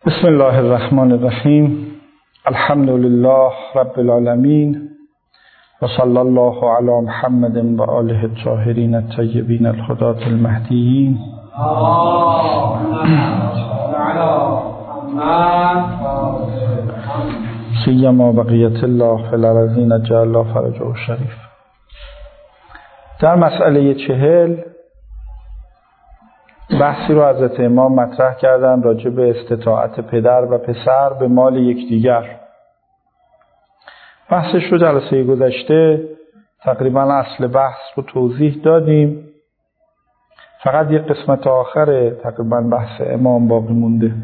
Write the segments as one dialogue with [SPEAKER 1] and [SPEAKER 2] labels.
[SPEAKER 1] بسم الله الرحمن الرحیم. الحمد لله رب العالمین و صلی الله علی محمد و آله الطاهرین الطیبین الهداة المهدیین. سیما بقیت الله فی الارضین جعل الله فرجه شریف. در مسئله 40 بحثی رو حضرت امام مطرح کردن راجع به استطاعت پدر و پسر به مال یکدیگر. بحثش رو جلسه گذشته تقریبا اصل بحث رو توضیح دادیم، فقط یک قسمت آخر تقریبا بحث امام باقی مونده.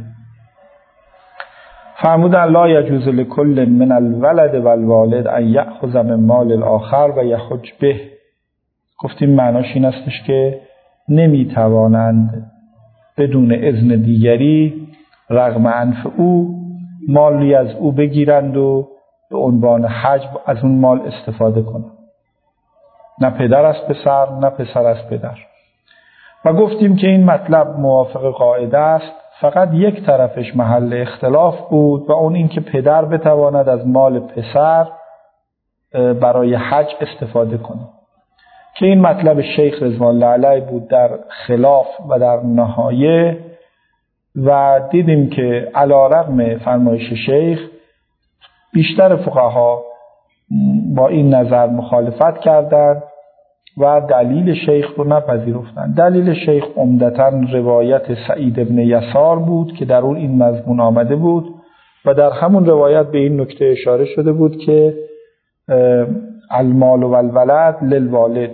[SPEAKER 1] فرمودن لا یجوز لکل من الولد و الوالد ان یأخذ من مال الاخر و یحج به. گفتیم معناش این استش که نمیتوانند بدون اذن دیگری رغم انف او مالی از او بگیرند و به عنوان حج از اون مال استفاده کنند. نه پدر از پسر نه پسر از پدر. و گفتیم که این مطلب موافق قاعده است، فقط یک طرفش محل اختلاف بود و اون این که پدر بتواند از مال پسر برای حج استفاده کنه، که این مطلب شیخ رضوان الله علیه بود در خلاف و در نهایه. و دیدیم که علی رغم فرمایش شیخ بیشتر فقها با این نظر مخالفت کردند و دلیل شیخ رو نپذیرفتند. دلیل شیخ عمدتاً روایت سعید ابن یسار بود که در اون این مضمون آمده بود و در همون روایت به این نکته اشاره شده بود که المال و الولد للوالد.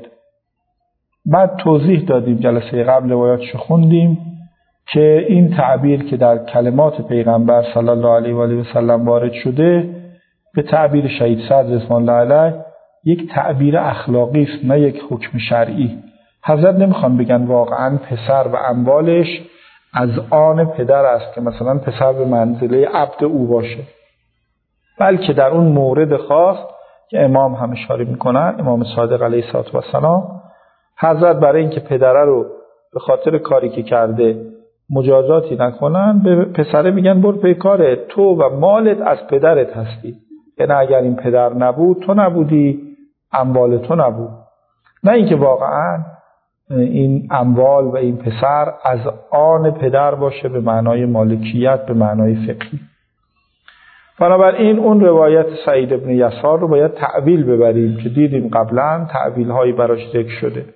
[SPEAKER 1] بعد توضیح دادیم جلسه قبل روایاتشو خوندیم که این تعبیر که در کلمات پیغمبر صلی الله علیه و آله و سلم وارد شده به تعبیر شهید صدر رضوان الله علیه یک تعبیر اخلاقی است، نه یک حکم شرعی. حضرت نمیخوان بگن واقعا پسر و اموالش از آن پدر است که مثلا پسر به منزله عبد او باشه، بلکه در اون مورد خاص که امام هم اشاره میکنن، امام صادق علیه السلام، حضرت برای اینکه پدره رو به خاطر کاری که کرده مجازاتی نکنن به پسره میگن برو پی کارت، تو و مالت از پدرت هستی، یعنی اگر این پدر نبود تو نبودی، اموال تو نبود. نه اینکه واقعا این اموال و این پسر از آن پدر باشه به معنای مالکیت، به معنای فقهی. بنابراین اون روایت سعید ابن یسار رو باید تعویل ببریم که دیدیم قبلا تعویل هایی براش ذکر شده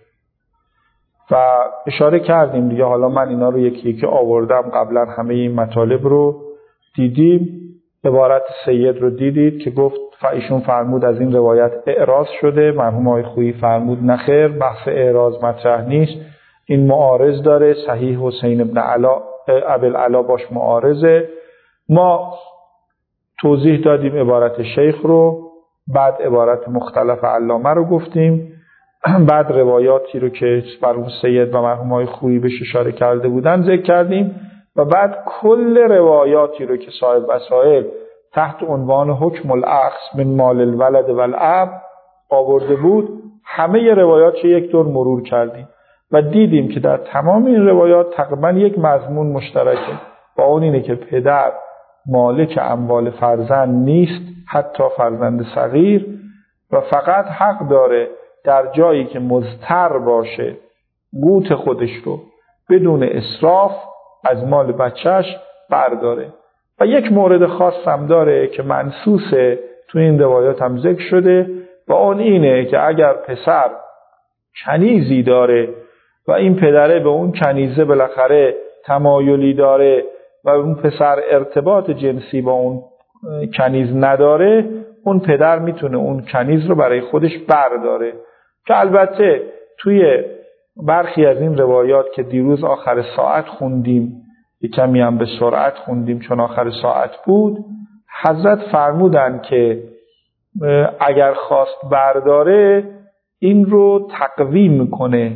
[SPEAKER 1] و اشاره کردیم دیگه. حالا من اینا رو یکی یکی آوردم، قبلا همه این مطالب رو دیدیم. عبارت سید رو دیدید که گفت ایشون فرمود از این روایت اعراض شده، مرحوم آقای خویی فرمود نخیر، بحث اعراض مطرح نیست، این معارض داره، صحیح حسین ابن ابوالعلا باش معارضه. ما توضیح دادیم عبارت شیخ رو، بعد عبارت مختلف علامه رو گفتیم، بعد روایاتی رو که مرحوم سید و مرحوم آقای خویی بهش اشاره کرده بودن ذکر کردیم و بعد کل روایاتی رو که صاحب وسائل تحت عنوان حکم الاخذ من مال الولد و الاب آورده بود همه روایات رو یک دور مرور کردیم و دیدیم که در تمام این روایات تقریبا یک مضمون مشترکه و اون اینه که پدر مالک اموال فرزند نیست، حتی فرزند صغیر، و فقط حق داره در جایی که مضطر باشه قوت خودش رو بدون اسراف از مال بچهش برداره. و یک مورد خاص هم داره که منصوصه تو این روایات هم ذکر شده و اون اینه که اگر پسر کنیزی داره و این پدره به اون کنیزه بالاخره تمایلی داره و اون پسر ارتباط جنسی با اون کنیز نداره، اون پدر میتونه اون کنیز رو برای خودش برداره. که البته توی برخی از این روایات که دیروز آخر ساعت خوندیم، یک کمی هم به سرعت خوندیم چون آخر ساعت بود، حضرت فرمودن که اگر خواست برداره این رو تقویم کنه،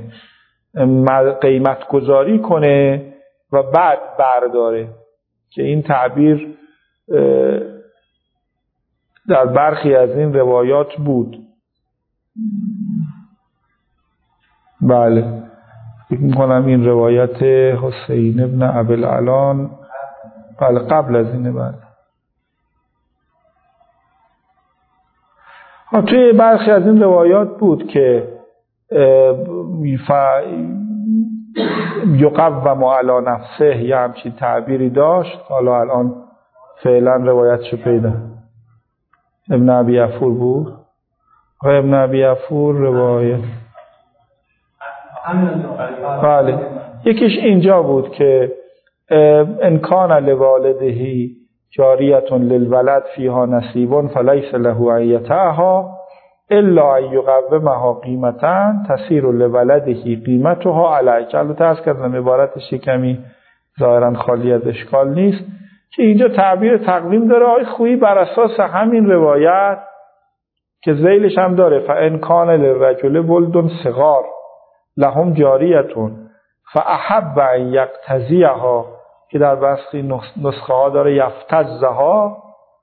[SPEAKER 1] قیمت گذاری کنه و بعد برداره، که این تعبیر در برخی از این روایات بود. بله فکر میکنم این روایت حسین ابن ابوالعلا بله قبل از اینه. بله توی برخی از این روایات بود که یقوم علی نفسه یا همچین تعبیری داشت. حالا الان فعلا روایتشو پیدا. ابن ابی عفور بود. ابن ابی عفور روایت بله یکیش اینجا بود که ان کان لوالدهی جاریة للولد فیها نصیب فلیس له ان یطعها الا ان یقومها قیمتا تسیر لولده قیمتها علیه. البته از کردم عبارتش کمی ظاهرا خالی از اشکال نیست که اینجا تعبیر تقویم داره. آقای خویی بر اساس همین روایت که ذیلش هم داره فان کان للرجل ولد صغار لهم جاریة فاحب ان یقتضیها که در برخی نسخه ها داره یفتزها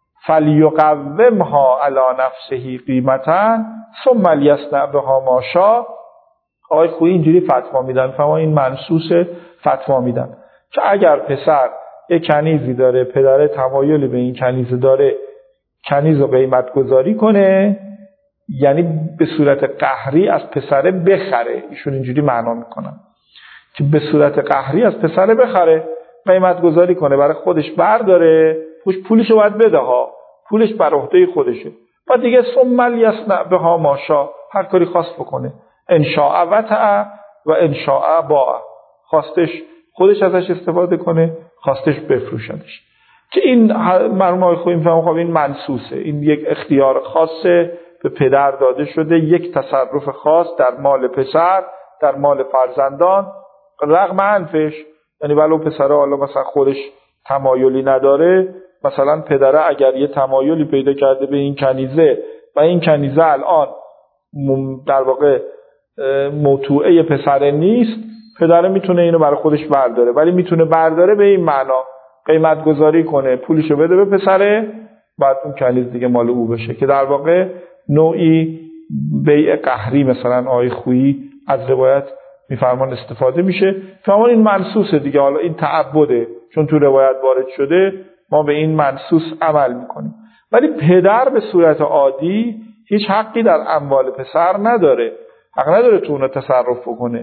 [SPEAKER 1] فلیقومها علی نفسه قیمتا ثم لیصنع بها ما شاء. آقای خویی اینجوری فتوا میدن، فهم این منصوص فتوا میدن که اگر پسر یک کنیزی داره، پدر تمایلی به این کنیز داره، کنیز رو قیمت گذاری کنه، یعنی به صورت قهری از پسره بخره. ایشون اینجوری معنا میکنن که به صورت قهری از پسره بخره، قیمت گذاری کنه، برای خودش برداره، پولشو باید بده ها، پولش بر عهده خودشه. بعد دیگه ثم لیصنع بها ما شاء، هر کاری خواست بکنه، ان شاء وطع و ان شاء باع، خواستش خودش ازش استفاده کنه، خواستش بفروشدش. که این مرحوم خویی میفهمن خب این منصوصه، این یک اختیار خاصه به پدر داده شده، یک تصرف خاص در مال پسر، در مال فرزندان، رغم انفش. یعنی ولو پسره حالا مثلا خودش تمایلی نداره، مثلا پدره اگر یه تمایلی پیدا کرده به این کنیزه و این کنیزه الان در واقع موتوعه پسره نیست، پدره میتونه اینو برای خودش برداره، ولی میتونه برداره به این معنا قیمت گذاری کنه، پولشو بده به پسره، بعد اون کنیز دیگه مال او بشه، که در واقع نوعی بیع قهری مثلا آقای خویی از روایت میفرمان استفاده میشه. فرمان این منصوصه دیگه، حالا این تعبده، چون تو روایت وارد شده ما به این منصوص عمل میکنیم. ولی پدر به صورت عادی هیچ حقی در اموال پسر نداره، حق نداره تو اون تصرف بکنه.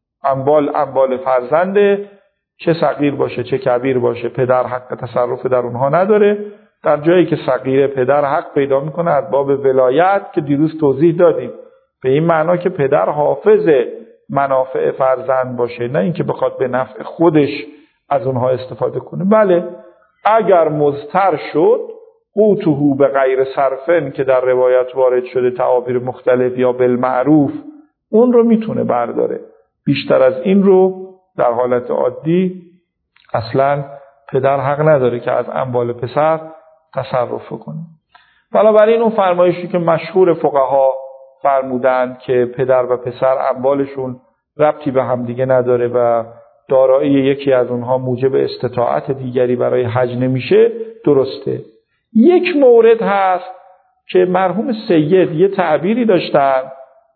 [SPEAKER 1] اموال فرزنده، چه صغیر باشه چه کبیر باشه، پدر حق تصرف در اونها نداره. در جایی که صغیر پدر حق پیدا میکنه از باب ولایت که دیروز توضیح دادیم، به این معنا که پدر حافظ منافع فرزند باشه، نه اینکه بخواد به نفع خودش از اونها استفاده کنه. بله اگر مضطر شد قوته به غیر صرفن که در روایت وارد شده تعابیر مختلف یا بالمعروف، اون رو میتونه برداره. بیشتر از این رو در حالت عادی اصلا پدر حق نداره که از اموال پسر تصرف کنه. بنابراین اون فرمایشی که مشهور فقها فرمودند که پدر و پسر اموالشون ربطی به هم دیگه نداره و دارایی یکی از اونها موجب استطاعت دیگری برای حج نمیشه، درسته. یک مورد هست که مرحوم سید یه تعبیری داشتن،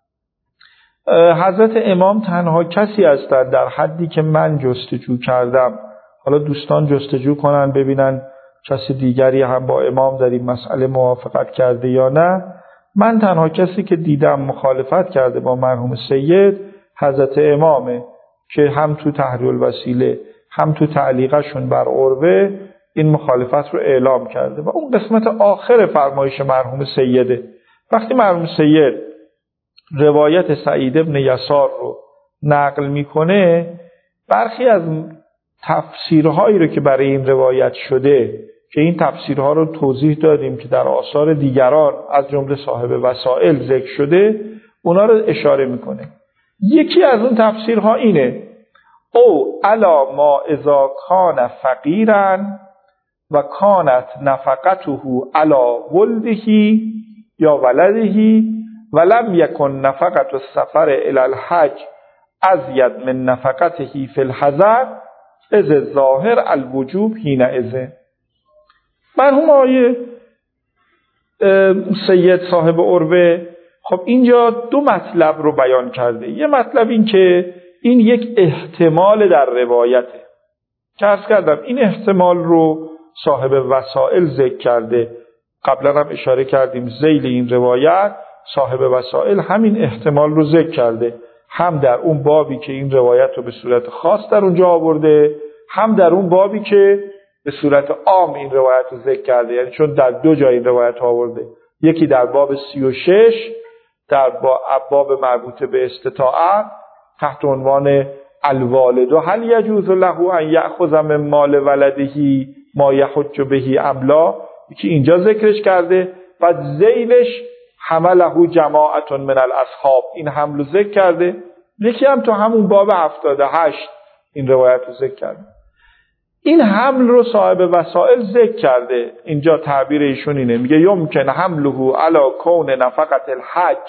[SPEAKER 1] حضرت امام تنها کسی هستند در حدی که من جستجو کردم، حالا دوستان جستجو کنن ببینن کسی دیگری هم با امام در این مسئله موافقت کرده یا نه. من تنها کسی که دیدم مخالفت کرده با مرحوم سید حضرت امامه که هم تو تحریر الوسیله هم تو تعلیقشون بر عروه این مخالفت رو اعلام کرده و اون قسمت آخر فرمایش مرحوم سیده. وقتی مرحوم سید روایت سعید ابن یسار رو نقل میکنه، برخی از تفسیرهایی رو که برای این روایت شده که این تفسیرها رو توضیح دادیم که در آثار دیگران از جمله صاحب وسائل ذکر شده، اونا رو اشاره میکنه. یکی از اون تفسیرها اینه: او علا ما اذا کان فقیرا و کانت نفقته علا ولده یا ولده ولم یکن نفقت السفر الى الحج ازید من نفقته فی الحضر از ظاهر الوجوب حینئذ. مرحوم آقای سید صاحب عروه خب اینجا دو مطلب رو بیان کرده. یه مطلب این که این یک احتمال در روایته، که عرض کردم این احتمال رو صاحب وسائل ذکر کرده. قبلا هم اشاره کردیم ذیل این روایت صاحب وسائل همین احتمال رو ذکر کرده، هم در اون بابی که این روایت رو به صورت خاص در اونجا آورده، هم در اون بابی که به صورت عام این روایت رو ذکر کرده. یعنی چون در دو جای این روایت آورده، یکی در باب 36 در باب مربوط به استطاعت تحت عنوان الوالد هل یجوز له ان یأخذ من مال ولده ما یحج به ام لا، یکی اینجا ذکرش کرده. و ذیلش حمله جماعت من الاصحاب، این حمل ذکر کرده. یکی هم تو همون باب 78 این روایت رو ذکر کرده. این حمل رو صاحب وسائل ذکر کرده. اینجا تعبیر ایشون اینه، میگه یمکن حمله علی کون نفقت الحج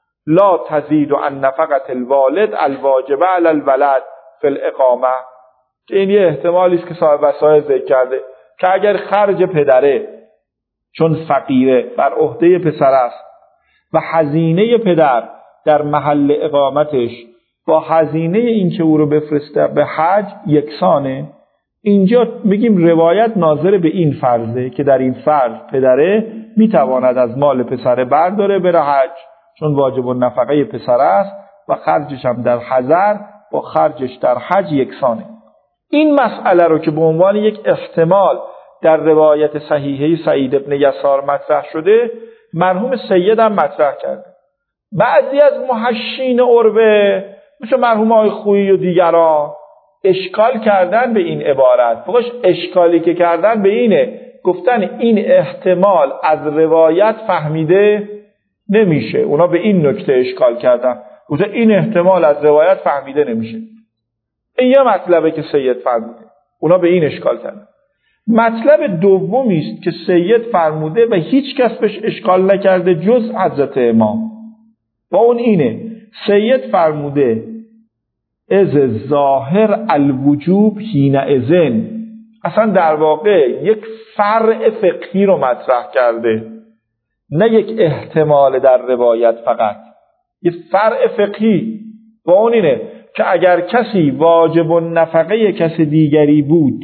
[SPEAKER 1] لا تزید عن نفقت الوالد الواجب علی الولد فی الاقامه. این یه احتمالی است که صاحب وسائل ذکر کرده که اگر خرج پدره چون فقیره بر عهده پسر است و هزینه پدر در محل اقامتش با هزینه این که او رو بفرسته به حج یکسانه، اینجا میگیم روایت ناظر به این فرضه که در این فرض پدره میتواند از مال پسره برداره بره حج، چون واجب النفقه پسر است و خرجش هم در حضر با خرجش در حج یکسانه. این مسئله رو که به عنوان یک احتمال در روایت صحیحه سعید بن یسار مطرح شده، مرحوم سید هم مطرح کرده. بعضی از محشین عربه مثل مرحوم آقای خویی و دیگران اشکال کردن به این عبارت. فقط اشکالی که کردن به اینه، گفتن این احتمال از روایت فهمیده نمیشه. اونا به این نکته اشکال کردن، گفتن این احتمال از روایت فهمیده نمیشه. این یه مطلبه که سید فرموده، اونا به این اشکال کردن. مطلب دومی است که سید فرموده و هیچ کس بهش اشکال نکرده جز حضرت امام، و اون اینه سید فرموده از ظاهر الوجوب حینئذ. اصلا در واقع یک فرع فقهی رو مطرح کرده، نه یک احتمال در روایت فقط، یک فرع فقهی. و اون اینه که اگر کسی واجب النفقه کسی دیگری بود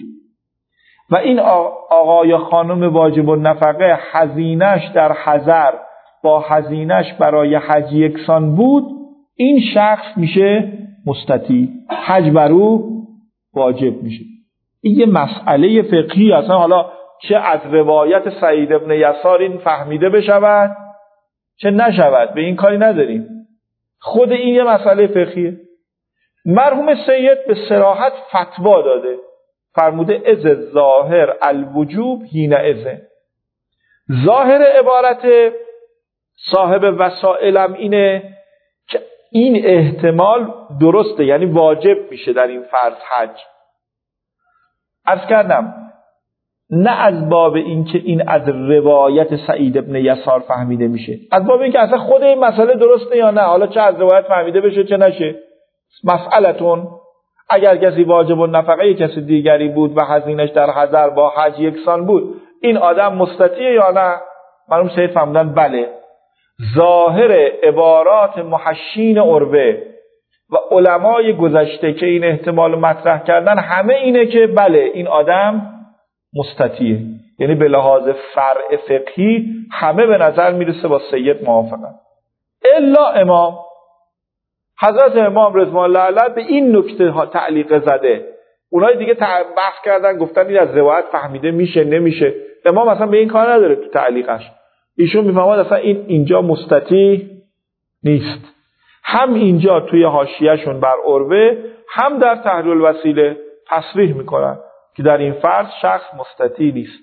[SPEAKER 1] و این آقا یا خانم واجب النفقه هزینش در حضر با هزینش برای حج یکسان بود، این شخص میشه مستطیع، حج بر او واجب میشه. این یه مسئله فقهی اصلا، حالا چه از روایت سعید بن یسار این فهمیده بشود چه نشود، به این کاری نداریم. خود این یه مسئله فقهیه. مرحوم سید به صراحت فتوا داده، فرموده از ظاهر الوجوب حینئذ. ظاهر عبارت صاحب وسائلم اینه که این احتمال درسته، یعنی واجب میشه در این فرض حج. عرض کردم نه از باب این که این از روایت سعید ابن یسار فهمیده میشه، از باب این که اصلا خود این مسئله درسته یا نه، حالا چه از روایت فهمیده بشه چه نشه. مسئلتون اگر کسی واجب النفقه کسی دیگری بود و هزینش در حضر با حج یکسان بود، این آدم مستطیع یا نه؟ مرحوم سید فهمیدن بله. ظاهر عبارات محشین عربه و علمای گذشته که این احتمال مطرح کردن همه اینه که بله این آدم مستطیعه، یعنی به لحاظ فرع فقهی همه به نظر میرسه با سید موافقن، الا امام. حضرت امام رضوان الله علیه به این نکته تعلیق زده، اونای دیگه بحث کردن گفتن این از روایت فهمیده میشه نمیشه. امام اصلا به این کار نداره تو تعلیقش، ایشون میفهمد اصلا این اینجا مستطیع نیست. هم اینجا توی حاشیه‌شون بر عروه، هم در تحریر الوسیله تصریح میکنن که در این فرض شخص مستطیع نیست.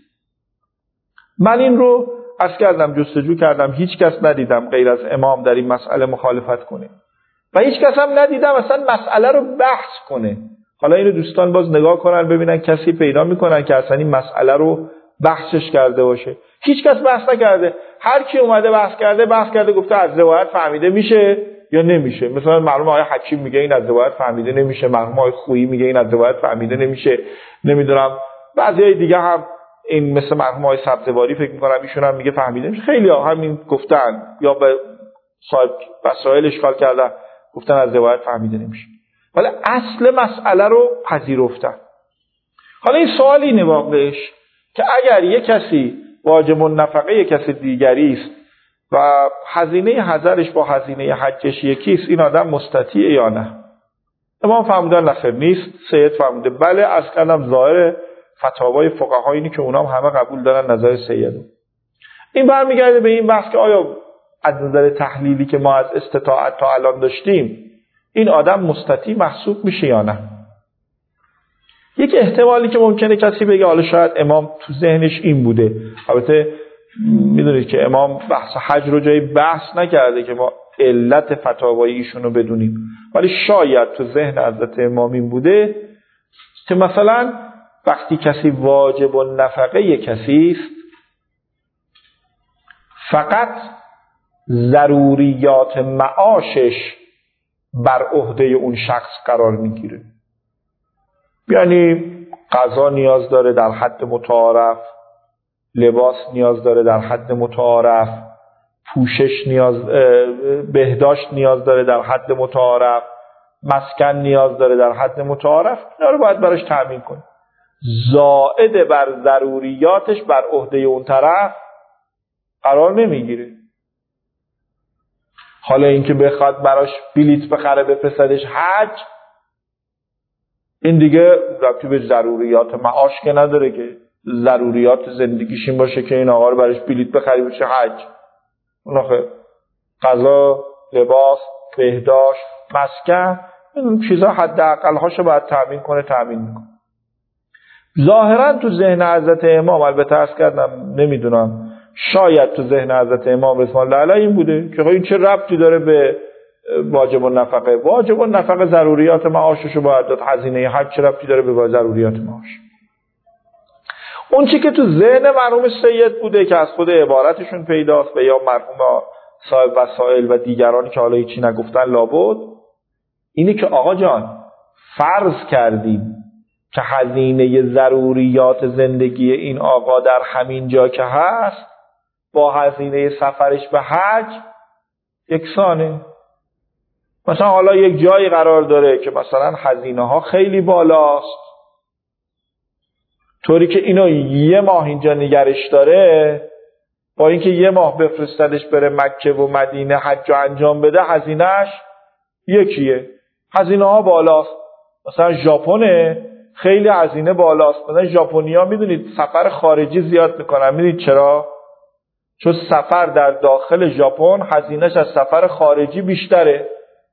[SPEAKER 1] من این رو عرض کردم، جستجو کردم، هیچ کس ندیدم غیر از امام در این مسئله مخالفت کنه و هیچ کس هم ندیدم اصلا مسئله رو بحث کنه. حالا اینو دوستان باز نگاه کنن ببینن کسی پیدا میکنن که اصلا این مسئله رو بحثش کرده باشه. هیچ کس بحث نکرده، هر کی اومده بحث کرده گفته از روایت فهمیده میشه یا نمیشه. مثلا مرحوم آقای حکیم میگه این از روایت فهمیده نمیشه، مرحوم آقای خویی میگه این از روایت فهمیده نمیشه، نمیدونم بعضی دیگه هم این مثل مرحوم آقای سبزواری فکر میکنم ایشون هم میگه فهمیده نمیشه. خیلی ها همین گفتن یا به صاحب وسائل اشکال کردن گفتن از روایت فهمیده نمیشه، ولی اصل مسئله رو پذیرفتن. حالا این سوال اینه واقعش که اگر یک کسی واجب النفقه یک کسی دیگری است و هزینه حضرش با هزینه حجش یکیست، این آدم مستطیع یا نه؟ امام فرمودن نخیر نیست. سید فرموده بله. از کردم ظاهر فتاوای فقها اینه که اونام همه قبول دارن نظر سید. این برمیگرده به این بحث که آیا از نظر تحلیلی که ما از استطاعت تا الان داشتیم این آدم مستطیع محسوب میشه یا نه؟ یک احتمالی که ممکنه کسی بگه حالا شاید امام تو ذهنش این بوده. البته میدونید که امام بحث حج رو جای بحث نکرده که ما علت فتاوای ایشون رو بدونیم، ولی شاید تو ذهن حضرت امام این بوده که مثلا وقتی کسی واجب النفقه کسی است فقط ضروریات معاشش بر عهده اون شخص قرار میگیره. یعنی غذا نیاز داره در حد متعارف، لباس نیاز داره در حد متعارف، پوشش بهداشت نیاز داره در حد متعارف، مسکن نیاز داره در حد متعارف، اینا رو باید براش تامین کنه. زائد بر ضروریاتش بر عهده اون طرف قرار نمیگیره. حالا اینکه بخواد براش بلیط بخره بفرستدش حج، این دیگه ربطی به ضروریات معاش که نداره که ضروریات زندگیش این باشه که این آقا رو براش بلیط بخری بشه حج. اون غذا، لباس، بهداشت، مسکن، این چیزا حداقل هاشو باید تامین میکنه. ظاهرا تو ذهن حضرت امام، البته عرض کردم نمیدونم، شاید تو ذهن حضرت امام رضوان الله علیه این بوده که این چه ربطی داره به واجب النفقه؟ واجب النفقه ضروریات معاششو باید داد، هزینه حج چه ربطی داره به ضروریات معاش؟ اون چی که تو ذهن مرحوم سید بوده که از خود عبارتشون پیداست و یا مرحوم صاحب وسائل و دیگرانی که حالا هیچی نگفتن لابد، اینه که آقا جان فرض کردیم که هزینه ضروریات زندگی این آقا در همین جا که هست با هزینه سفرش به حج یکسانه. مثلا حالا یک جایی قرار داره که مثلا هزینه ها خیلی بالاست، طوری که اینو یه ماه اینجا نگرش داره، با اینکه یه ماه بفرستدش بره مکه و مدینه حج انجام بده هزینهش یکیه. هزینه ها بالاست. مثلا ژاپن خیلی هزینه بالاست. مثلا ژاپنیا میدونید سفر خارجی زیاد میکنن. میدونید چرا؟ چون سفر در داخل ژاپن هزینهش از سفر خارجی بیشتره.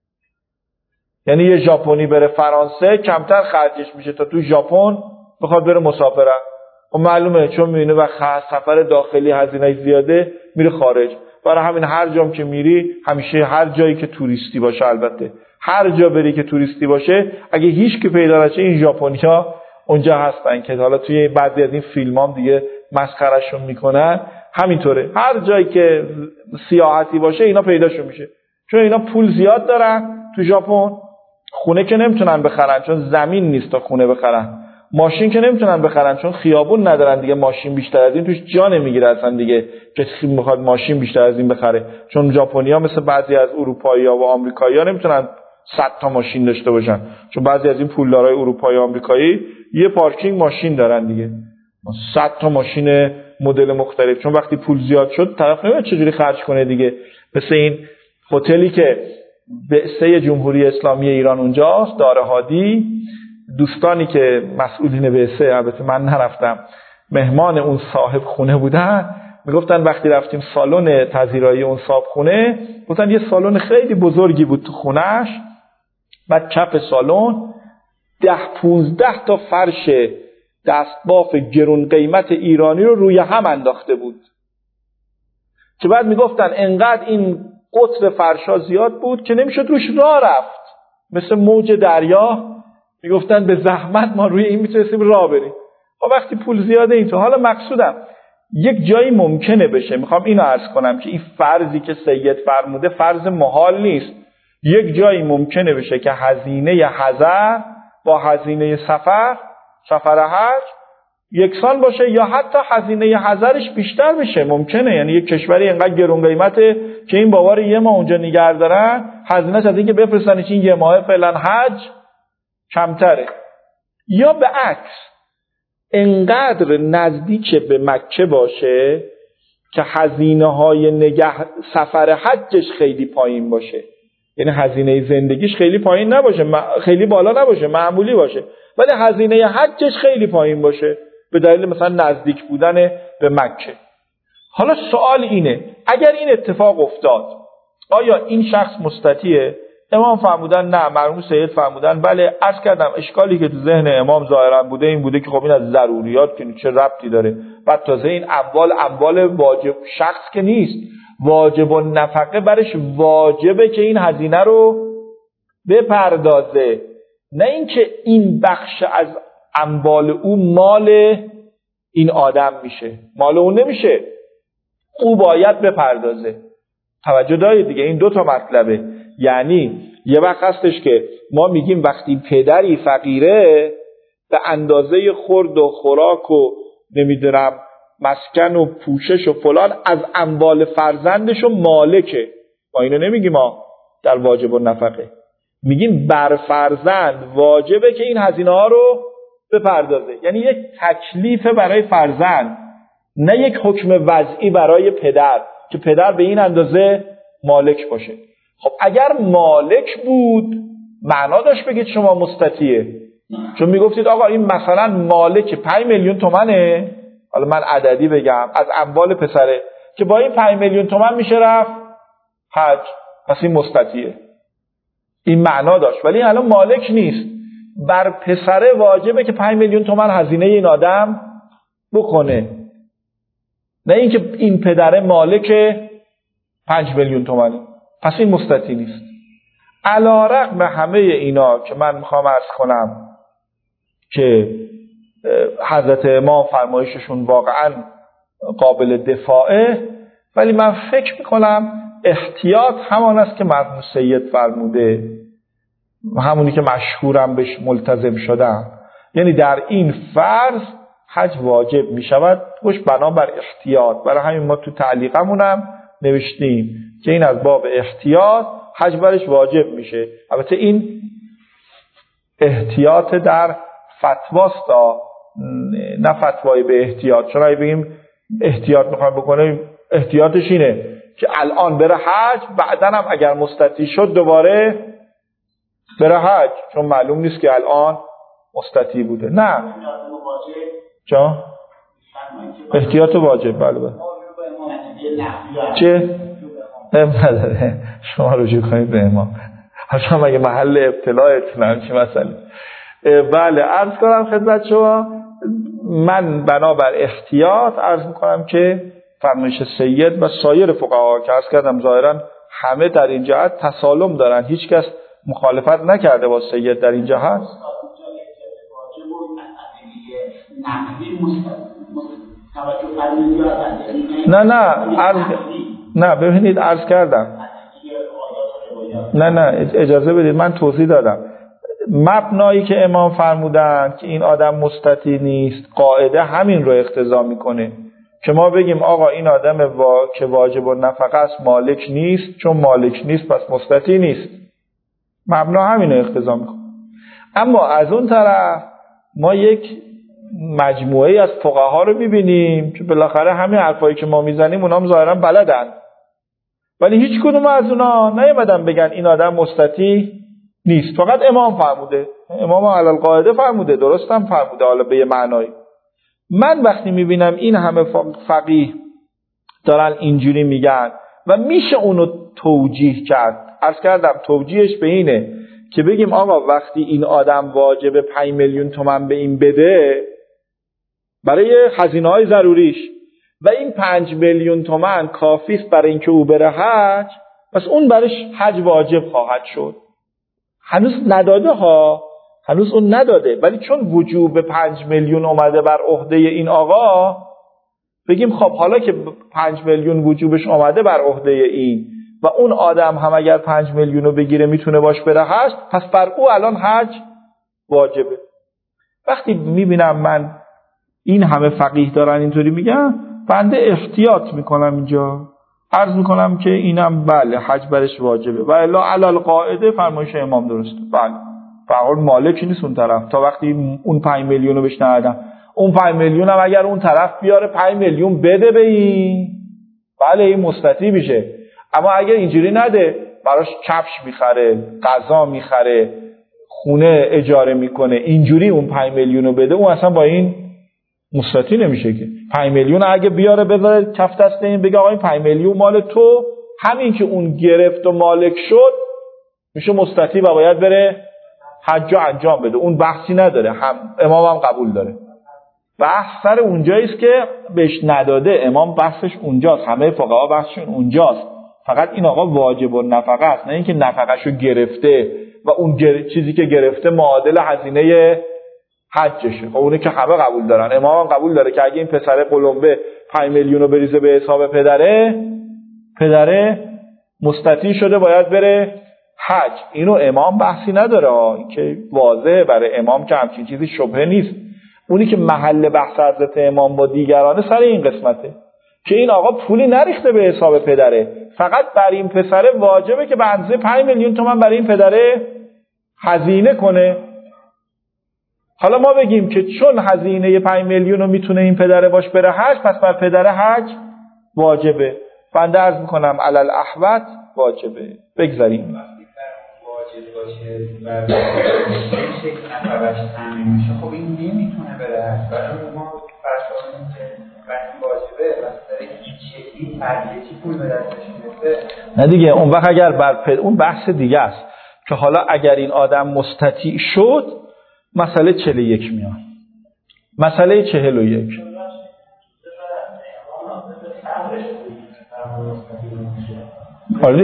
[SPEAKER 1] یعنی یه ژاپنی بره فرانسه کمتر خرجش میشه تا تو ژاپن بخواد بره مسافره. خب معلومه چون میبینه و سفر داخلی هزینه زیاده میره خارج. برای همین هر جام که میری، همیشه هر جایی که توریستی باشه، البته هر جا بری که توریستی باشه، اگه هیچ که پیدا نشه این ژاپنی‌ها اونجا هستن که حالا توی بعضی از این فیلمام دیگه مسخرهشون میکنن. همینطوره هر جایی که سیاحتی باشه اینا پیداشون میشه، چون اینا پول زیاد دارن. تو ژاپن خونه که نمیتونن بخرن چون زمین نیست تا خونه بخرن، ماشین که نمیتونن بخرن چون خیابون ندارن دیگه، ماشین بیشتر از این توش جا نمیگیره اصلا دیگه کسی میخواد ماشین بیشتر از این بخره. چون ژاپنی‌ها مثل بعضی از اروپایی‌ها و آمریکایی‌ها نمیتونن 100 تا ماشین داشته باشن، چون بعضی از این پولدارای اروپایی و آمریکایی یه پارکینگ ماشین دارن دیگه، 100 تا ماشین مدل مختلف. چون وقتی پول زیاد شد طرف نمیاد چجوری خرج کنه دیگه. مثل این هتلی که بعثه جمهوری اسلامی ایران اونجاست، دار هادی، دوستانی که مسئولین بعثه، البته من نرفتم، مهمان اون صاحب خونه بودن، میگفتن وقتی رفتیم سالن پذیرایی اون صاحب خونه، گفتن یه سالن خیلی بزرگی بود تو خونش، بعد کف سالن 10-15 تا فرش دستباف گرون قیمت ایرانی رو روی هم انداخته بود که بعد میگفتن انقدر این قطر فرشا زیاد بود که نمیشد روش راه رفت، مثل موج دریا. میگفتن به زحمت ما روی این میتونستیم راه بریم. خب وقتی پول زیاده این تو. حالا مقصودم یک جایی ممکنه بشه، میخوام اینو عرض کنم که این فرضی که سید فرموده فرض محال نیست. یک جایی ممکنه بشه که هزینه حضر با هزینه سفر حج یکسان باشه، یا حتی هزینه حضرش بیشتر بشه. ممکنه، یعنی یک کشوری اینقدر گرون قیمته که این بابار یه ماه اونجا نگه دارن، هزینه‌اش از اینکه بفرستنش این یه ماه فعلا حج کمتره. یا به عکس انقدر نزدیک به مکه باشه که هزینه‌های سفر حجش خیلی پایین باشه، یعنی هزینه زندگیش خیلی پایین نباشه، خیلی بالا نباشه، معمولی باشه، ولی هزینه حجش خیلی پایین باشه به دلیل مثلا نزدیک بودن به مکه. حالا سوال اینه اگر این اتفاق افتاد آیا این شخص مستطیعه؟ امام فرمودن نه، مرحوم سید فرمودن بله. عرض کردم اشکالی که تو ذهن امام ظاهرا بوده این بوده که خب این از ضروریات که چه ربطی داره، بعد تازه این اموال واجب شخص که نیست، واجب النفقه برش واجبه که این هزینه رو بپردازه، نه اینکه این بخش از اموال او مال این آدم میشه، مال اون نمیشه، او باید بپردازه. توجه دارید دیگه، این دو تا مطلبه. یعنی یه وقت هستش که ما میگیم وقتی پدری فقیره به اندازه خورد و خوراک و نمیدونم مسکن و پوشش و فلان از اموال فرزندش و مالکه، ما اینو نمیگیم ما در واجب و نفقه، میگیم بر فرزند واجبه که این هزینه ها رو بپردازه، یعنی یک تکلیف برای فرزند، نه یک حکم وضعی برای پدر که پدر به این اندازه مالک باشه. خب اگر مالک بود معنا داشت بگید شما مستطیعه، چون میگفتید آقا این مثلا مالک 5 میلیون تومنه، حالا من عددی بگم، از اموال پسره که با این 5 میلیون تومن میشه رفت حج، پس این مستطیعه، این معنا داشت. ولی الان مالک نیست، بر پسره واجبه که 5 میلیون تومن هزینه این آدم بکنه، نه اینکه این پدره مالک 5 میلیون تومنه، پس این مستطیع نیست. علی‌رغم همه اینا که من میخوام عرض کنم که حضرت امام فرمایششون واقعا قابل دفاعه، ولی من فکر میکنم احتیاط همان است که مرحوم سید فرموده، همونی که مشهورم بهش ملتزم شدم، یعنی در این فرض حج واجب میشود خوش بنابر احتیاط. برای همین ما تو تعلیقمونم نوشتیم که این از باب احتیاط حج برش واجب میشه. البته این احتیاط در فتواست، نه فتوای به احتیاط، چون اگه بگیم احتیاط میخوایم بکنیم احتیاطش اینه که الان بره حج، بعدن هم اگر مستطیع شد دوباره بره حج، چون معلوم نیست که الان مستطیع بوده. نه جا احتیاط واجب، بله بله. چه؟ نداره، شما رجوع کنید به امام، شما مگه محل ابتلاعتون چه مسئله؟ بله عرض کنم خدمت شما، من بنابر احتیاط عرض میکنم که فرمایش سید و سایر فقها که عرض کردم ظاهرا همه در این جهت تسالم دارن، هیچ کس مخالفت نکرده با سید در این جهت. نه ببینید عرض کردم، نه اجازه بدید من توضیح دادم. مبنایی که امام فرمودن که این آدم مستطیع نیست، قاعده همین رو اقتضا میکنه که ما بگیم آقا این آدم که واجب النفقه است مالک نیست، چون مالک نیست پس مستطیع نیست، مبنا همین رو اقتضا میکنه. اما از اون طرف ما یک مجموعه از فقها رو میبینیم که بالاخره همین حرفایی که ما میزنیم اونا هم ظاهرا بلدن، ولی هیچ کدوم از اونا نیومدن بگن این آدم مستطیع نیست، فقط امام فرموده، امام علی القاعده فرموده، درست هم فرموده، حالا به یه معنایی. من وقتی میبینم این همه فقیه دارن اینجوری میگن و میشه اونو توجیه کرد، عرض کردم توجیهش به اینه که بگیم آقا وقتی این آدم واجب 5 میلیون تومان به این بده برای هزینه‌های ضروریش و این 5 میلیون تومان کافیست برای اینکه او بره حج، پس اون برش حج واجب خواهد شد. هنوز نداده ها، هنوز اون نداده، ولی چون وجوب 5 میلیون اومده بر عهده این آقا، بگیم خب حالا که 5 میلیون وجوبش اومده بر عهده این و اون آدم هم اگر 5 میلیون رو بگیره میتونه باش بره حج، پس بر او الان حج واجبه. وقتی میبینم من این همه فقیه دارن اینطوری میگن، بنده احتیاط میکنم اینجا، عرض میکنم که اینم بله حج برش واجبه و الا علی القاعده فرمایش امام درسته، بله فقط مالک نیست اون طرف تا وقتی اون 5 میلیون رو بهش ندادن. اون 5 میلیون هم اگر اون طرف بیاره 5 میلیون بده به این، بله این مستطیع میشه. اما اگر اینجوری نده، براش کفش میخره، غذا میخره، خونه اجاره میکنه، اینجوری اون 5 میلیون رو بده، اون اصلا با این مستطیع نمیشه که. 5 میلیون اگه بیاره بذاره کف دست این، بگه آقا این 5 میلیون مال تو، همین که اون گرفت و مالک شد میشه مستطیع و باید بره حج رو انجام بده. اون بحثی نداره، امام هم قبول داره. بحث سر اونجاییست که بهش نداده، امام بحثش اونجاست، همه فقها بحثشون اونجاست. فقط این آقا واجب النفقه است، نه اینکه نفقهشو گرفته و اون چیزی که گرفته معادل هزینه حجشه. خب اونه که همه قبول دارن، امام هم قبول داره که اگه این پسر قلمبه 5 میلیون رو بریزه به حساب پدره مستطیع شده باید بره حج. اینو امام بحثی نداره، که واضحه برای امام که همچین چیزی شبهه نیست. اونی که محل بحث حضرت امام با دیگرانه سر این قسمته که این آقا پولی نریخته به حساب پدره، فقط بر این پسره واجبه که به اندازه 5 میلیون تومان برای این پدره هزینه کنه. حالا ما بگیم که چون هزینه 5 میلیون رو میتونه این پدره باش بره حج، پس بر پدره حج واجبه. بنده عرض میکنم علل احوط واجبه. بگذاریم
[SPEAKER 2] واجب باشه و این شکل نفقش تامین میشه، خب این نمیتونه بره حج. برای ما فرض که وقتی واجبه واسه این شکلی ترجیحی پول به دستش میرسه،
[SPEAKER 1] نه دیگه. اون وقت اگر اون بحث دیگه است که حالا اگر این آدم مستطیع شد، مسئله 41 میاد، مسئله 41. آره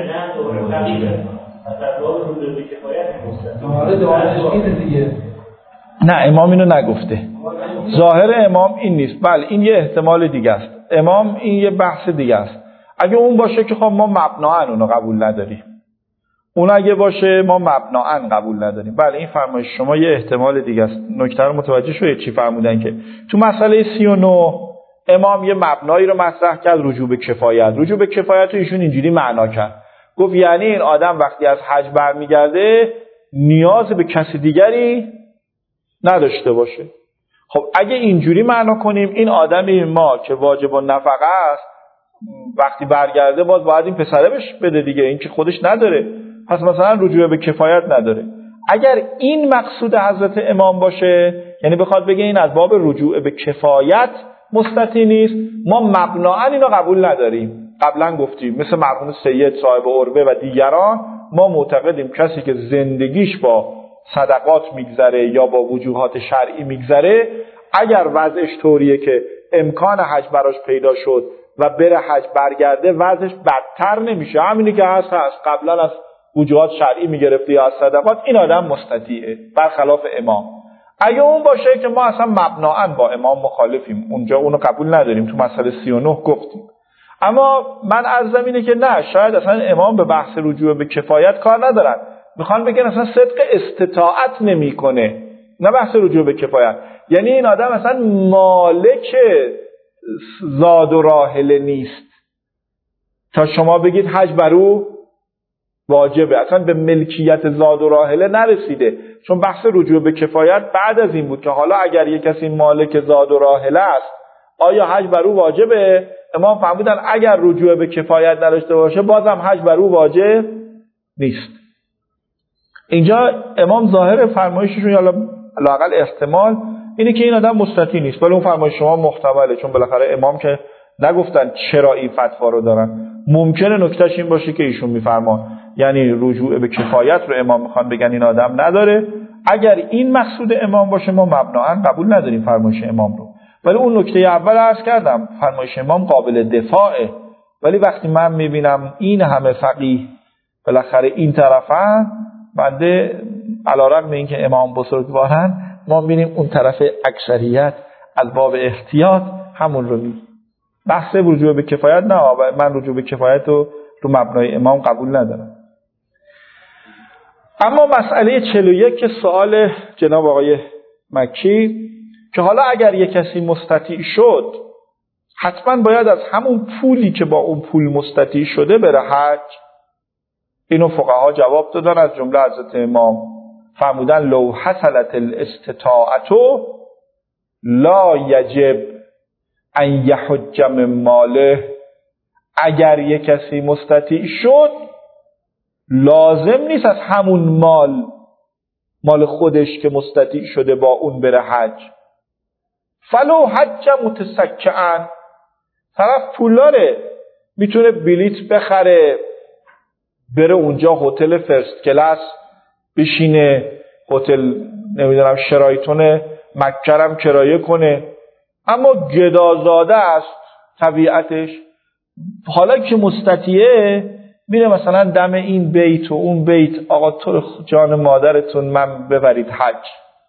[SPEAKER 1] دیگه. نه امام اینو نگفته، ظاهر امام این نیست. بله این یه احتمال دیگه است، امام این یه بحث دیگه است. اگه اون باشه که خب ما مبناً اونو قبول نداریم، اون اگه باشه ما مبناً قبول نداریم. بله این فرمایش شما یه احتمال دیگه است. نکته رو متوجه شدید چی فرمودن که تو مسئله 39 امام یه مبنایی رو مطرح کرد، رجوع به کفایت. رجوع به کفایت رو ایشون اینجوری معنا کرد، گفت یعنی این آدم وقتی از حج برمیگرده نیاز به کسی دیگری نداشته باشه. خب اگه اینجوری معنا کنیم، این آدمی ما که واجب النفقه است وقتی برگرده باید این پسره بهش بده دیگه، این که خودش نداره، پس مثلا رجوع به کفایت نداره. اگر این مقصود حضرت امام باشه، یعنی بخواد بگه این از باب رجوع به کفایت مستطیع نیست، ما مبناً اینو قبول نداریم. قبلا گفتیم مثل مرحوم سید صاحب عربه و دیگران، ما معتقدیم کسی که زندگیش با صدقات میگذره یا با وجوهات شرعی میگذره، اگر وضعش طوریه که امکان حج براش پیدا شد و بره حج برگرده، وضعش بدتر نمیشه، همینی که هست قبلا از وجوهات شرعی میگرفته یا از صدقات، این آدم مستطیعه برخلاف امام. اگه اون باشه که ما اصلا مبناً با امام مخالفیم، اونجا اونو قبول نداریم، تو مسئله 39 گفتیم. اما من عرضم اینه که نه، شاید اصلا امام به بحث رجوع به کفایت کار ندارن، میخوان بگن اصلا صدق استطاعت نمیکنه، نه بحث رجوع به کفایت. یعنی این آدم اصلا مالک زاد و راحله نیست تا شما بگید حج برو واجبه، اصلا به ملکیت زاد و راحله نرسیده. چون بحث رجوع به کفایت بعد از این بود که حالا اگر یک کسی مالک زاد و راحله است آیا حج برو واجبه؟ امام فرمودن اگر رجوع به کفایت نداشته باشه بازم حج برو واجب نیست. اینجا امام ظاهر فرمایششون یا لااقل احتمال اینه که این آدم مستطیع نیست، ولی اون فرمایش شما محتمله، چون بالاخره امام که نگفتن چرا این فتوا رو دارن. ممکنه نکتهش این باشه که ایشون میفرمان یعنی رجوع به کفایت رو امام میخوان بگن این آدم نداره. اگر این مقصود امام باشه ما مبناً قبول نداریم فرمایش امام رو. ولی اون نکته اول عرض کردم فرمایش امام قابل دفاعه، ولی وقتی من میبینم این همه فقیه بالاخره این طرفن، بنده علیرغم اینکه امام بزرگوارن ما میبینیم اون طرف اکثریت از باب احتیاط همون رو میگیم. بحث رجوع به کفایت نه، من رجوع به کفایت رو مبنای امام قبول ندارم. اما مسئله 41 که سوال جناب آقای مکی که حالا اگر یک کسی مستطیع شد حتما باید از همون پولی که با اون پول مستطیع شده بره حج. اینو فقها جواب دادن، از جمله حضرت امام فرمودن لو حصلت الاستطاعت لا یجب ان یحج من ماله، اگر یک کسی مستطیع شد لازم نیست از همون مال خودش که مستطیع شده با اون بره حج. فلو حج متسکعا، طرف پولاره، میتونه بلیت بخره بره اونجا هتل فرست کلاس بشینه، هتل نمیدونم شرایطون مکرم کرایه کنه، اما گدازاده است طبیعتش. حالا که مستطیعه میره مثلا دم این بیت و اون بیت، آقا تو جان مادرتون من ببرید حج،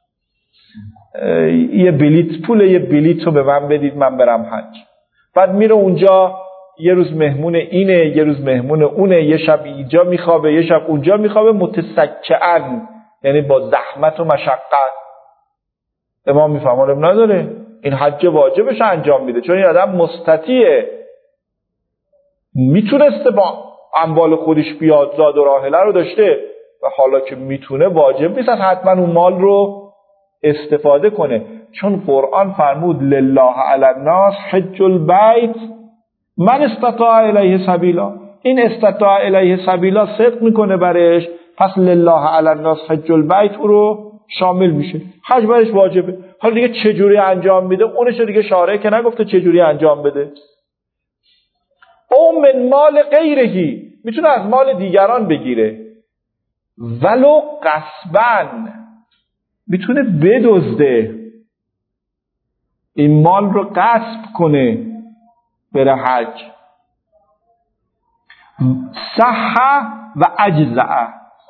[SPEAKER 1] یه بلیت رو به من بدید من برم حج. بعد میره اونجا یه روز مهمون اینه، یه روز مهمون اونه، یه شب اینجا میخوابه یه شب اونجا میخوابه، متسکعاً، یعنی با زحمت و مشقت. امام میفهمانم نداره، این حج واجبش انجام میده، چون این آدم مستطیعه، میتونسته با اموال خودش بیاد، زاد و راحله رو داشته، و حالا که میتونه واجب نیست حتما اون مال رو استفاده کنه، چون قرآن فرمود لله علی الناس حج البیت من استطاع الیه سبیلا. این استطاع الیه سبیلا صدق میکنه برش، پس لله علی الناس حج البیت او رو شامل میشه، حج برش واجبه. حالا دیگه چجوری انجام میده اونش دیگه شارع که نگفته چجوری انجام بده. او من مال غیرهی، میتونه از مال دیگران بگیره، ولو غصباً، میتونه بدزده، این مال رو غصب کنه بره حج. صح و اجزع.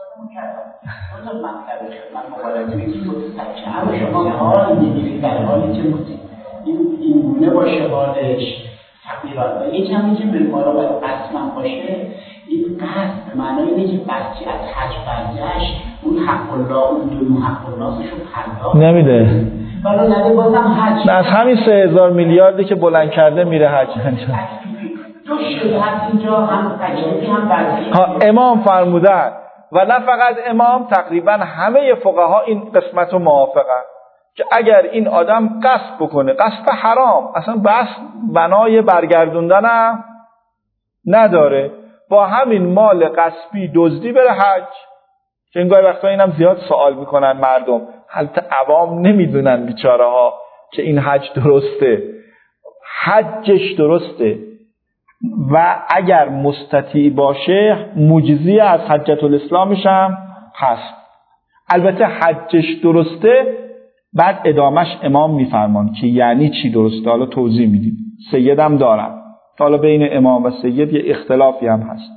[SPEAKER 3] در حالی که این گونه باشه حالش تقریبا، یه کمی که بالمارا باید قسمم باشه، این قسم به معنای اینه که بچه از حج برگشت اون حق الله، اون دون حق اللهش رو پرداخت
[SPEAKER 1] نمیده،
[SPEAKER 3] ولی نده بازم حج،
[SPEAKER 1] از همین 3000 میلیاردی که بلند کرده میره حج انجام.
[SPEAKER 3] تو شریعت اینجا هم تکلیفی هم برگشت.
[SPEAKER 1] امام فرمودن و نه فقط امام، تقریبا همه فقها این قسمت رو موافقن که اگر این آدم قصد بکنه، قصد حرام، اصلا بس بنای برگردوندن هم نداره، با همین مال غصبی دزدی بره حج. که این گاهی وقتا اینم زیاد سوال میکنن مردم، حالت عوام نمیدونن بیچاره ها که این حج درسته، حجش درسته و اگر مستطیع باشه مجزی از حجت الاسلامش هم هست. البته حجش درسته، بعد ادامش امام میفرمان که یعنی چی درسته، حالا توضیح میدیم. سیدم دارم، حالا بین امام و سید یه اختلافی هم هست.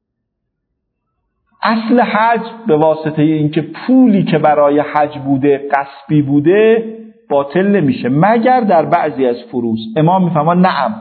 [SPEAKER 1] اصل حج به واسطه اینکه پولی که برای حج بوده غصبی بوده باطل نمیشه مگر در بعضی از فروض. امام میفرمان نعم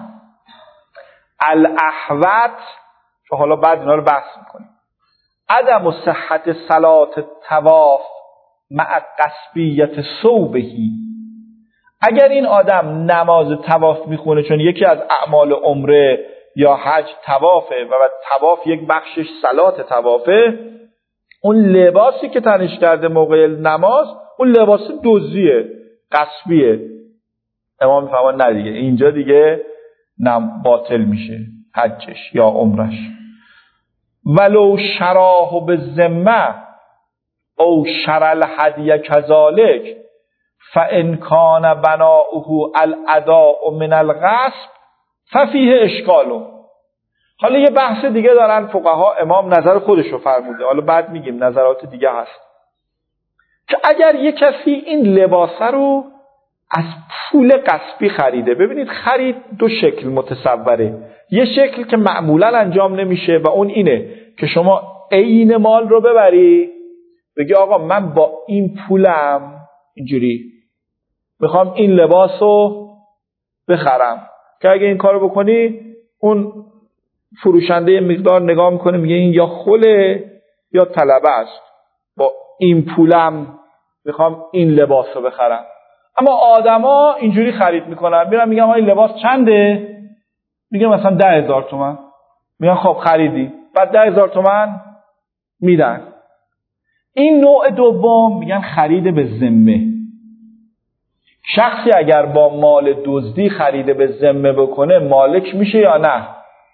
[SPEAKER 1] الاحوط، که حالا بعد اینا رو بحث میکنیم، عدم و صحت صلات طواف مع غصبیت ثوبهی. اگر این آدم نماز طواف میخونه، چون یکی از اعمال عمره یا حج طوافه و طواف یک بخشش صلات طوافه، اون لباسی که تنش کرده موقع نماز اون لباس دزدیه، غصبیه. امام میفهمن نه دیگه اینجا دیگه باطل میشه حجش یا عمرش. ولو شراه بالذمه او شر الهدی کذالک فان کان بناؤه الاداء من الغصب ففیه اشکالو. حالا یه بحث دیگه دارن فقها، امام نظر خودش رو فرموده، حالا بعد میگیم نظرات دیگه هست، که اگر یه کسی این لباسه رو از پول غصبی خریده. ببینید خرید دو شکل متصوره، یه شکل که معمولا انجام نمیشه و اون اینه که شما عین مال رو ببری بگی آقا من با این پولم اینجوری میخوام این لباس رو بخرم، که اگه این کارو بکنی اون فروشنده مقدار نگاه میکنه میگه این یا خله یا طلبه است، با این پولم میخوام این لباس رو بخرم. اما آدما اینجوری خرید میکنن، میرن میگن این لباس چنده، میگه مثلا 10,000 تومان، میگن خب خریدی، بعد 10,000 تومان میدن. این نوع دوم میگن خرید به ذمه. شخصی اگر با مال دزدی خرید به ذمه بکنه مالک میشه یا نه؟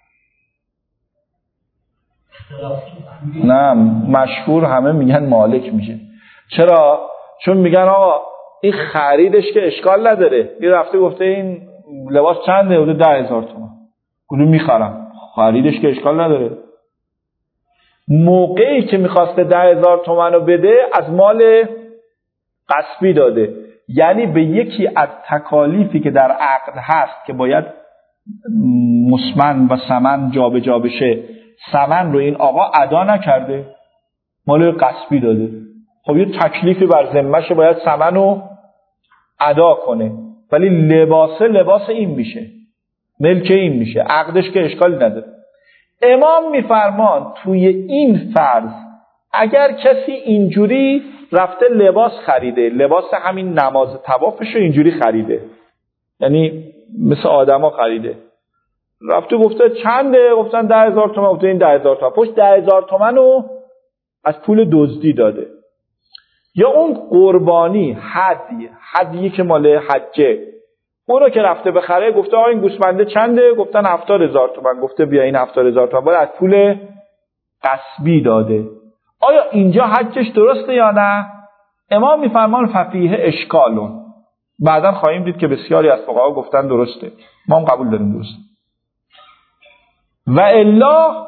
[SPEAKER 1] نه، مشهور همه میگن مالک میشه. چرا؟ چون میگن آقا این خریدش که اشکال نداره، این رفته گفته این لباس چنده؟ بوده 10,000 تومان، گفتم میخرم. خریدش که اشکال نداره. موقعی که میخواسته 10,000 تومان رو بده از مال غصبی داده، یعنی به یکی از تکالیفی که در عقد هست که باید مسمن و ثمن جابجا بشه، ثمن رو این آقا ادا نکرده، مال غصبی داده. خب یه تکلیفی بر ذمه‌شه، باید ثمن رو ادا کنه، ولی لباس این میشه، ملک این میشه، عقدش که اشکالی نداره. امام میفرمان توی این فرض اگر کسی اینجوری رفته لباس خریده، لباس همین نماز طوافش رو اینجوری خریده، یعنی مثل آدما خریده، رفته گفته چنده؟ گفتن 10,000 تومان، گفته این 10,000 تومان، پشت 10,000 تومان رو از پول دزدی داده. یا اون قربانی هدیه که مال حجه، اون رو که رفته بخره گفته آقا این گوسفنده چنده؟ گفتن 70,000 تومان، گفته بیا این 70,000 تومان از پول غصبی داده. آیا اینجا حجش درسته یا نه؟ امام میفرمان ففیه اشکالون. بعدا خواهیم دید که بسیاری از فقها گفتن درسته، ما هم قبول داریم درسته. و الا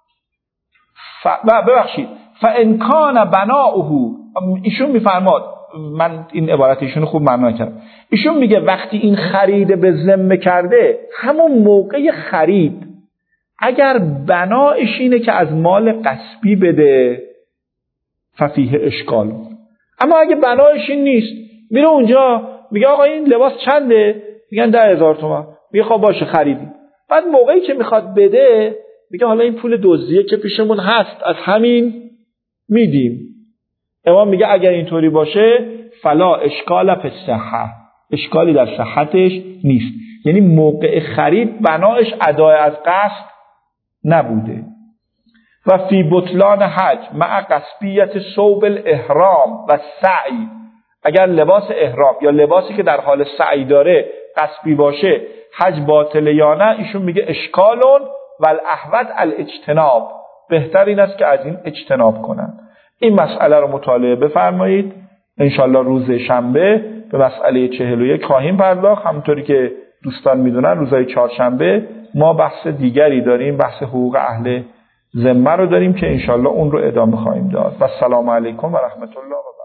[SPEAKER 1] ببخشید فان کان بناؤه، ایشون میفرماد، من این عبارت ایشون خوب معنا کردم، ایشون میگه وقتی این خرید به ذمه کرده، همون موقع خرید اگر بنایش اینه که از مال غصبی بده ففیه اشکال. اما اگه بنایش این نیست، میره اونجا میگه آقا این لباس چنده؟ میگن 10,000 تومان، میگه خب باشه خریدی. بعد موقعی که میخواد بده میگه حالا این پول دزدیه که پیشمون هست از همین میدیم. امام میگه اگر اینطوری باشه فلا اشکال فی الصحه، اشکالی در صحتش نیست، یعنی موقع خرید بنایش ادای از قصد نبوده. و فی بطلان حج مع قصبیت ثوب الاحرام و سعی، اگر لباس احرام یا لباسی که در حال سعی داره غصبی باشه حج باطله یا نه، ایشون میگه اشکالون و الاحوط الاجتناب، بهتر این است که از این اجتناب کنن. این مسئله رو مطالعه بفرمایید. انشالله روز شنبه به مسئله 41 خواهیم پرداخت. همونطوری که دوستان میدونن روزهای چهارشنبه ما بحث دیگری داریم، بحث حقوق اهل ذمه رو داریم که انشالله اون رو ادامه خواهیم داد. و السلام علیکم و رحمت الله و برکاته.